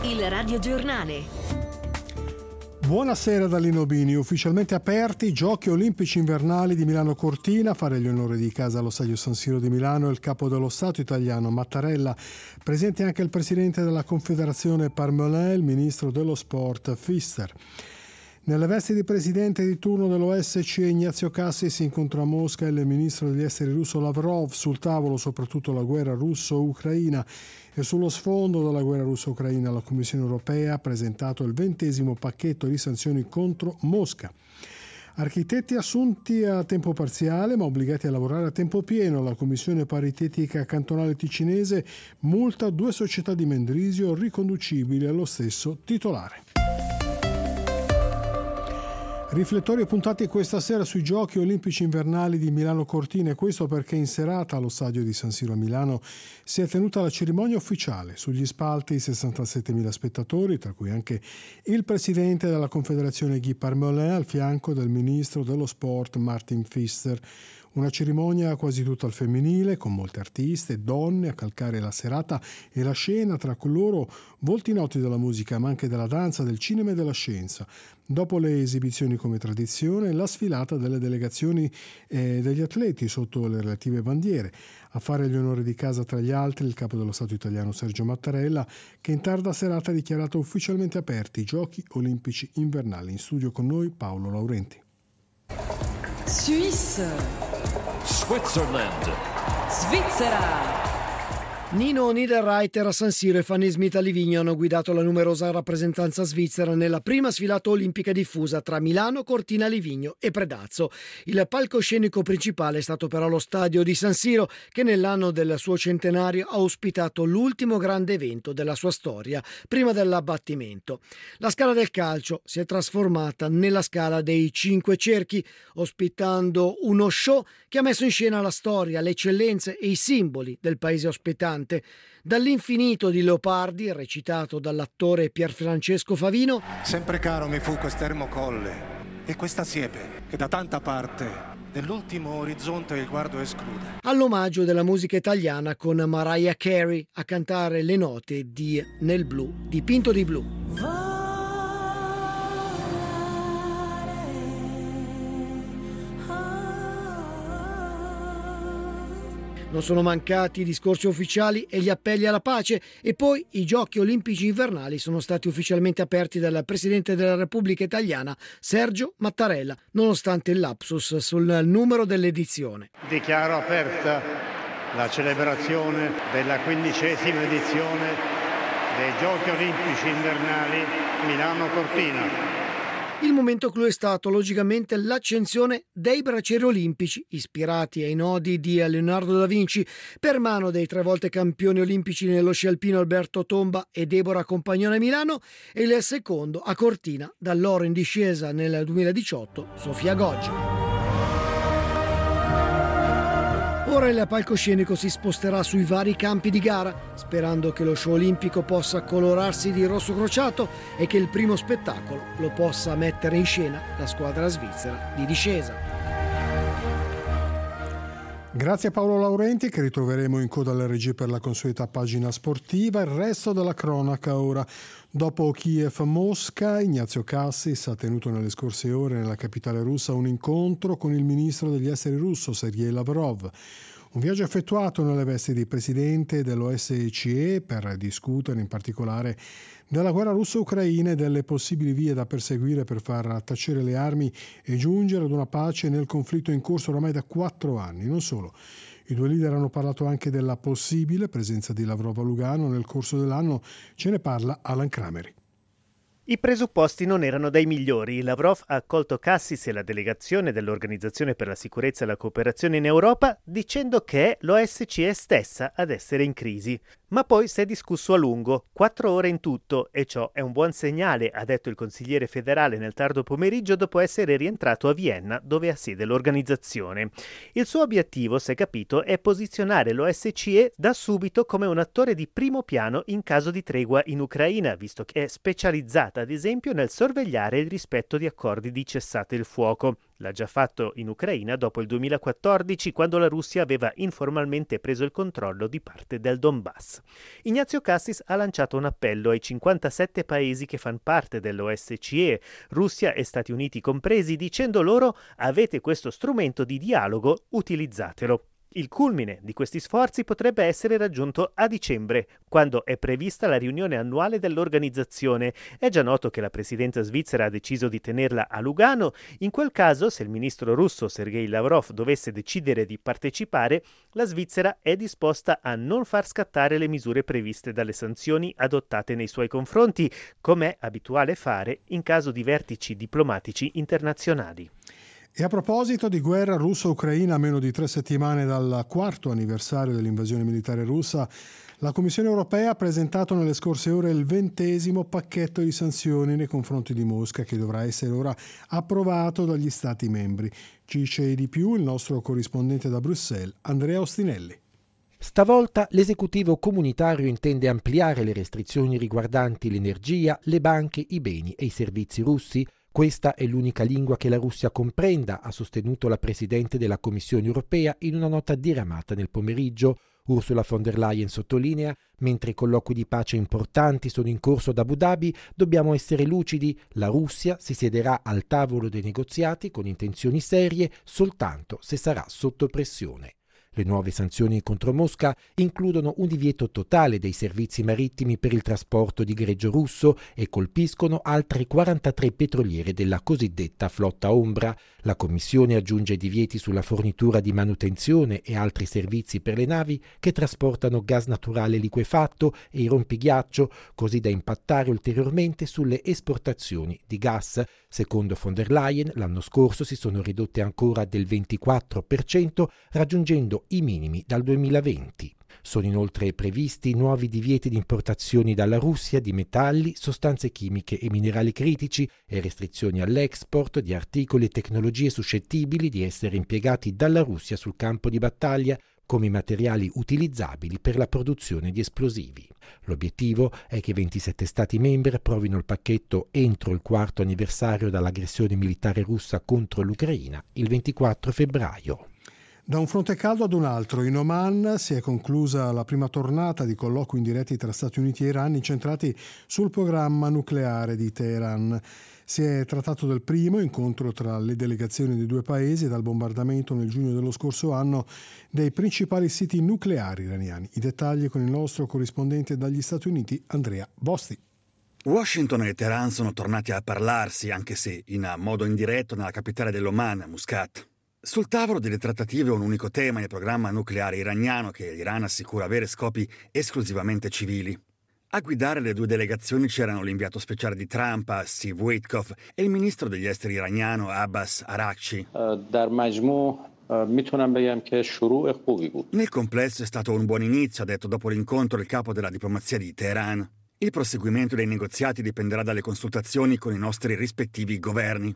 Il radiogiornale. Buonasera da Lino Bini. Ufficialmente aperti i Giochi Olimpici Invernali di Milano Cortina. A fare gli onori di casa allo Stadio San Siro di Milano è il capo dello Stato italiano Mattarella. Presente anche il presidente della Confederazione Parmelin, il ministro dello sport Pfister. Nelle vesti di presidente di turno dell'OSCE Ignazio Cassis si incontrò a Mosca il ministro degli esteri russo Lavrov. Sul tavolo soprattutto la guerra russo-ucraina. E sullo sfondo della guerra russo-ucraina la Commissione europea ha presentato il 20° pacchetto di sanzioni contro Mosca. Architetti assunti a tempo parziale ma obbligati a lavorare a tempo pieno. La Commissione paritetica cantonale ticinese multa 2 società di Mendrisio riconducibili allo stesso titolare. Riflettori puntati questa sera sui Giochi Olimpici Invernali di Milano Cortina, e questo perché in serata allo stadio di San Siro a Milano si è tenuta la cerimonia ufficiale. Sugli spalti 67.000 spettatori, tra cui anche il presidente della Confederazione Guy Parmelin al fianco del ministro dello sport Martin Pfister. Una cerimonia quasi tutta al femminile, con molte artiste e donne a calcare la serata e la scena, tra loro volti noti della musica, ma anche della danza, del cinema e della scienza. Dopo le esibizioni come tradizione, la sfilata delle delegazioni degli atleti sotto le relative bandiere. A fare gli onori di casa tra gli altri il capo dello Stato italiano Sergio Mattarella, che in tarda serata ha dichiarato ufficialmente aperti i Giochi Olimpici Invernali. In studio con noi Paolo Laurenti. Switzerland. Svizzera. Nino Niederreiter a San Siro e Fanny Smith a Livigno hanno guidato la numerosa rappresentanza svizzera nella prima sfilata olimpica diffusa tra Milano, Cortina, Livigno e Predazzo. Il palcoscenico principale è stato però lo stadio di San Siro, che nell'anno del suo centenario ha ospitato l'ultimo grande evento della sua storia, prima dell'abbattimento. La scala del calcio si è trasformata nella scala dei 5 cerchi, ospitando uno show che ha messo in scena la storia, le eccellenze e i simboli del paese ospitante. Dall'infinito di Leopardi, recitato dall'attore Pierfrancesco Favino. Sempre caro mi fu quest'ermo colle e questa siepe che da tanta parte dell'ultimo orizzonte il guardo esclude. All'omaggio della musica italiana con Mariah Carey a cantare le note di Nel blu, dipinto di blu. Non sono mancati i discorsi ufficiali e gli appelli alla pace, e poi i Giochi Olimpici Invernali sono stati ufficialmente aperti dal Presidente della Repubblica Italiana Sergio Mattarella, nonostante il lapsus sul numero dell'edizione. Dichiaro aperta la celebrazione della 15ª edizione dei Giochi Olimpici Invernali Milano Cortina. Il momento clou è stato logicamente l'accensione dei braccieri olimpici, ispirati ai nodi di Leonardo da Vinci, per mano dei 3 volte campioni olimpici nello sci alpino Alberto Tomba e Deborah Compagnone a Milano, e il secondo a Cortina, dall'oro in discesa nel 2018, Sofia Goggi. Ora il palcoscenico si sposterà sui vari campi di gara, sperando che lo show olimpico possa colorarsi di rosso crociato e che il primo spettacolo lo possa mettere in scena la squadra svizzera di discesa. Grazie a Paolo Laurenti, che ritroveremo in coda alle regie per la consueta pagina sportiva. Il resto della cronaca ora. Dopo Kiev-Mosca, Ignazio Cassis ha tenuto nelle scorse ore nella capitale russa un incontro con il ministro degli esteri russo Sergei Lavrov. Un viaggio effettuato nelle vesti di presidente dell'OSCE per discutere in particolare della guerra russo-ucraina e delle possibili vie da perseguire per far tacere le armi e giungere ad una pace nel conflitto in corso oramai da 4 anni. Non solo. I 2 leader hanno parlato anche della possibile presenza di Lavrov a Lugano nel corso dell'anno. Ce ne parla Alan Crameri. I presupposti non erano dei migliori. Lavrov ha accolto Cassis e la delegazione dell'Organizzazione per la sicurezza e la cooperazione in Europa dicendo che è l'OSCE stessa ad essere in crisi. Ma poi si è discusso a lungo, 4 ore in tutto, e ciò è un buon segnale, ha detto il consigliere federale nel tardo pomeriggio dopo essere rientrato a Vienna, dove ha sede l'organizzazione. Il suo obiettivo, si è capito, è posizionare l'OSCE da subito come un attore di primo piano in caso di tregua in Ucraina, visto che è specializzata impegnata ad esempio nel sorvegliare il rispetto di accordi di cessate il fuoco. L'ha già fatto in Ucraina dopo il 2014, quando la Russia aveva informalmente preso il controllo di parte del Donbass. Ignazio Cassis ha lanciato un appello ai 57 paesi che fanno parte dell'OSCE, Russia e Stati Uniti compresi, dicendo loro: avete questo strumento di dialogo, utilizzatelo. Il culmine di questi sforzi potrebbe essere raggiunto a dicembre, quando è prevista la riunione annuale dell'organizzazione. È già noto che la presidenza svizzera ha deciso di tenerla a Lugano. In quel caso, se il ministro russo Sergei Lavrov dovesse decidere di partecipare, la Svizzera è disposta a non far scattare le misure previste dalle sanzioni adottate nei suoi confronti, come è abituale fare in caso di vertici diplomatici internazionali. E a proposito di guerra russo-ucraina, a meno di 3 settimane dal 4º anniversario dell'invasione militare russa, la Commissione europea ha presentato nelle scorse ore il 20° pacchetto di sanzioni nei confronti di Mosca, che dovrà essere ora approvato dagli Stati membri. Ci dice di più il nostro corrispondente da Bruxelles, Andrea Ostinelli. Stavolta l'esecutivo comunitario intende ampliare le restrizioni riguardanti l'energia, le banche, i beni e i servizi russi. Questa è l'unica lingua che la Russia comprenda, ha sostenuto la Presidente della Commissione europea in una nota diramata nel pomeriggio. Ursula von der Leyen sottolinea: mentre i colloqui di pace importanti sono in corso ad Abu Dhabi, dobbiamo essere lucidi, la Russia si siederà al tavolo dei negoziati con intenzioni serie soltanto se sarà sotto pressione. Le nuove sanzioni contro Mosca includono un divieto totale dei servizi marittimi per il trasporto di greggio russo e colpiscono altre 43 petroliere della cosiddetta flotta ombra. La Commissione aggiunge divieti sulla fornitura di manutenzione e altri servizi per le navi che trasportano gas naturale liquefatto e i rompighiaccio, così da impattare ulteriormente sulle esportazioni di gas. Secondo von der Leyen, l'anno scorso si sono ridotte ancora del 24%, raggiungendo i minimi dal 2020. Sono inoltre previsti nuovi divieti di importazioni dalla Russia di metalli, sostanze chimiche e minerali critici e restrizioni all'export di articoli e tecnologie suscettibili di essere impiegati dalla Russia sul campo di battaglia come i materiali utilizzabili per la produzione di esplosivi. L'obiettivo è che 27 Stati membri approvino il pacchetto entro il 4º anniversario dall'aggressione militare russa contro l'Ucraina il 24 febbraio. Da un fronte caldo ad un altro, in Oman si è conclusa la prima tornata di colloqui indiretti tra Stati Uniti e Iran incentrati sul programma nucleare di Teheran. Si è trattato del primo incontro tra le delegazioni dei due paesi dal bombardamento nel giugno dello scorso anno dei principali siti nucleari iraniani. I dettagli con il nostro corrispondente dagli Stati Uniti, Andrea Bosti. Washington e Teheran sono tornati a parlarsi, anche se in modo indiretto, nella capitale dell'Oman, Muscat. Sul tavolo delle trattative un unico tema: il programma nucleare iraniano, che l'Iran assicura avere scopi esclusivamente civili. A guidare le due delegazioni c'erano l'inviato speciale di Trump, Steve Witkoff, e il ministro degli esteri iraniano, Abbas Araghchi. Nel complesso è stato un buon inizio, ha detto dopo l'incontro il capo della diplomazia di Teheran. Il proseguimento dei negoziati dipenderà dalle consultazioni con i nostri rispettivi governi.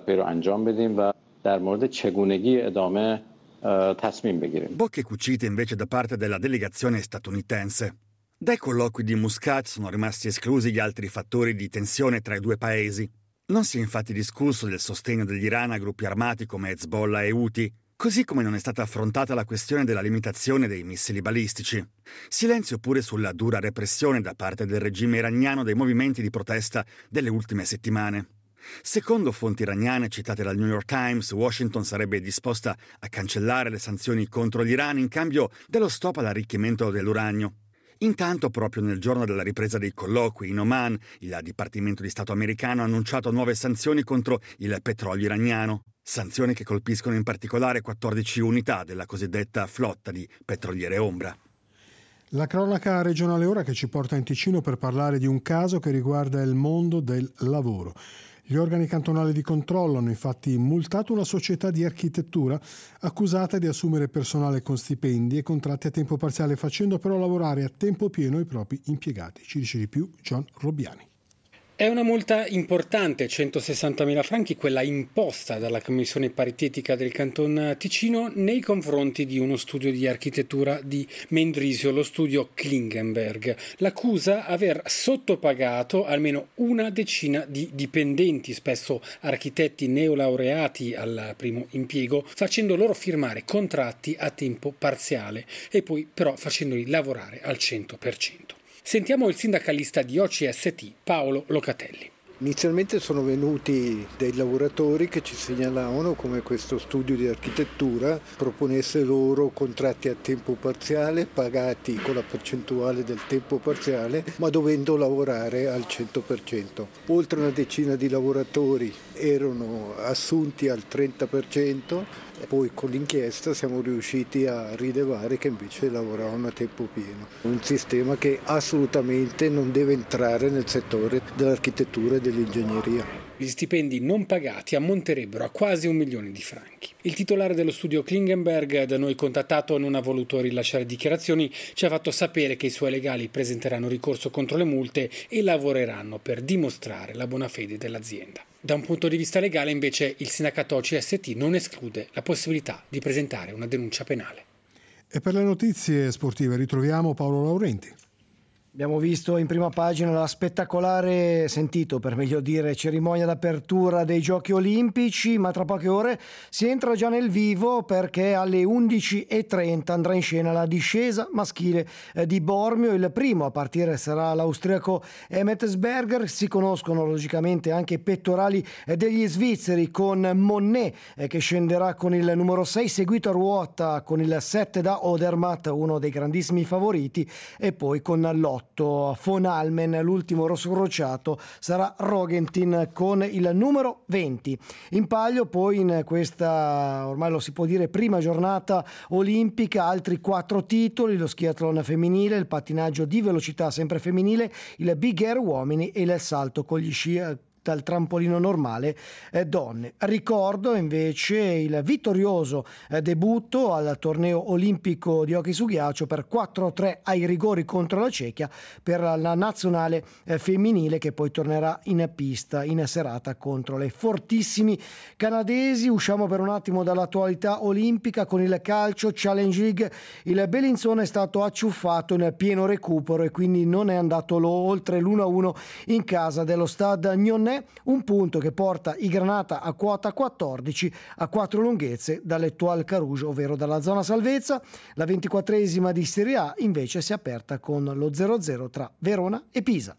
Bocche cucite invece da parte della delegazione statunitense. Dai colloqui di Muscat sono rimasti esclusi gli altri fattori di tensione tra i due paesi. Non si è infatti discusso del sostegno dell'Iran a gruppi armati come Hezbollah e Houthi, così come non è stata affrontata la questione della limitazione dei missili balistici. Silenzio pure sulla dura repressione da parte del regime iraniano dei movimenti di protesta delle ultime settimane. Secondo fonti iraniane citate dal New York Times, Washington sarebbe disposta a cancellare le sanzioni contro l'Iran in cambio dello stop all'arricchimento dell'uranio. Intanto, proprio nel giorno della ripresa dei colloqui in Oman, il Dipartimento di Stato americano ha annunciato nuove sanzioni contro il petrolio iraniano. Sanzioni che colpiscono in particolare 14 unità della cosiddetta flotta di petroliere ombra. La cronaca regionale ora che ci porta in Ticino per parlare di un caso che riguarda il mondo del lavoro. Gli organi cantonali di controllo hanno infatti multato una società di architettura accusata di assumere personale con stipendi e contratti a tempo parziale, facendo però lavorare a tempo pieno i propri impiegati. Ci dice di più John Robbiani. È una multa importante, 160.000 franchi, quella imposta dalla Commissione paritetica del Canton Ticino nei confronti di uno studio di architettura di Mendrisio, lo studio Klingenberg. L'accusa aver sottopagato almeno una decina di dipendenti, spesso architetti neolaureati al primo impiego, facendo loro firmare contratti a tempo parziale e poi però facendoli lavorare al 100%. Sentiamo il sindacalista di OCST, Paolo Locatelli. Inizialmente sono venuti dei lavoratori che ci segnalavano come questo studio di architettura proponesse loro contratti a tempo parziale, pagati con la percentuale del tempo parziale, ma dovendo lavorare al 100%. Oltre una decina di lavoratori erano assunti al 30%, e poi con l'inchiesta siamo riusciti a rilevare che invece lavoravano a tempo pieno. Un sistema che assolutamente non deve entrare nel settore dell'architettura e dell'ingegneria. Gli stipendi non pagati ammonterebbero a quasi 1 milione di franchi. Il titolare dello studio Klingenberg, da noi contattato, non ha voluto rilasciare dichiarazioni, ci ha fatto sapere che i suoi legali presenteranno ricorso contro le multe e lavoreranno per dimostrare la buona fede dell'azienda. Da un punto di vista legale, invece, il sindacato OCST non esclude la possibilità di presentare una denuncia penale. E per le notizie sportive ritroviamo Paolo Laurenti. Abbiamo visto in prima pagina la spettacolare, sentito per meglio dire, cerimonia d'apertura dei Giochi Olimpici, ma tra poche ore si entra già nel vivo perché alle 11:30 andrà in scena la discesa maschile di Bormio. Il primo a partire sarà l'austriaco Emmetsberger. Si conoscono logicamente anche i pettorali degli svizzeri, con Monnet che scenderà con il numero 6, seguito a ruota con il 7 da Odermatt, uno dei grandissimi favoriti, e poi con l'8 von Almen, l'ultimo rosso crociato sarà Rogentin con il numero 20. In palio poi in questa, ormai lo si può dire, prima giornata olimpica, altri 4 titoli: lo schiathlon femminile, il pattinaggio di velocità sempre femminile, il big air uomini e il salto con gli sci dal trampolino normale donne. Ricordo invece il vittorioso debutto al torneo olimpico di hockey su ghiaccio per 4-3 ai rigori contro la Cechia per la nazionale femminile, che poi tornerà in pista in serata contro le fortissimi canadesi. Usciamo per un attimo dall'attualità olimpica con il calcio Challenge League. Il Bellinzona è stato acciuffato in pieno recupero e quindi non è andato oltre l'1-1 in casa dello Stade Nyonnais, un punto che porta i Granata a quota 14 a 4 lunghezze dall'Etoile Carouge, ovvero dalla zona salvezza. La 24esima di Serie A invece si è aperta con lo 0-0 tra Verona e Pisa.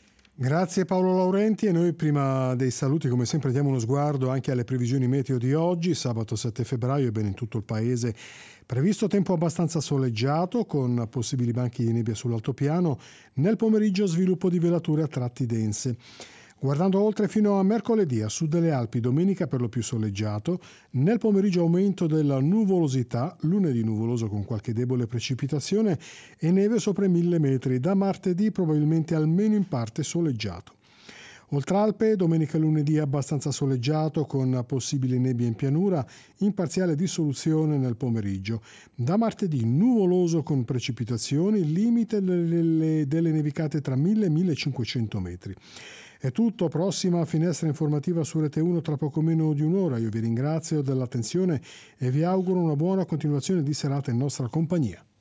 Grazie Paolo Laurenti, e noi prima dei saluti come sempre diamo uno sguardo anche alle previsioni meteo di oggi, sabato 7 febbraio, ebbene in tutto il paese previsto tempo abbastanza soleggiato con possibili banchi di nebbia sull'altopiano, nel pomeriggio sviluppo di velature a tratti dense. Guardando oltre fino a mercoledì, a sud delle Alpi, domenica per lo più soleggiato, nel pomeriggio aumento della nuvolosità, lunedì nuvoloso con qualche debole precipitazione e neve sopra i 1000 metri, da martedì probabilmente almeno in parte soleggiato. Oltre Alpe, domenica e lunedì abbastanza soleggiato con possibili nebbie in pianura, in parziale dissoluzione nel pomeriggio. Da martedì nuvoloso con precipitazioni, limite delle nevicate tra 1000 e 1500 metri. È tutto, prossima finestra informativa su Rete 1 tra poco meno di un'ora. Io vi ringrazio dell'attenzione e vi auguro una buona continuazione di serata in nostra compagnia.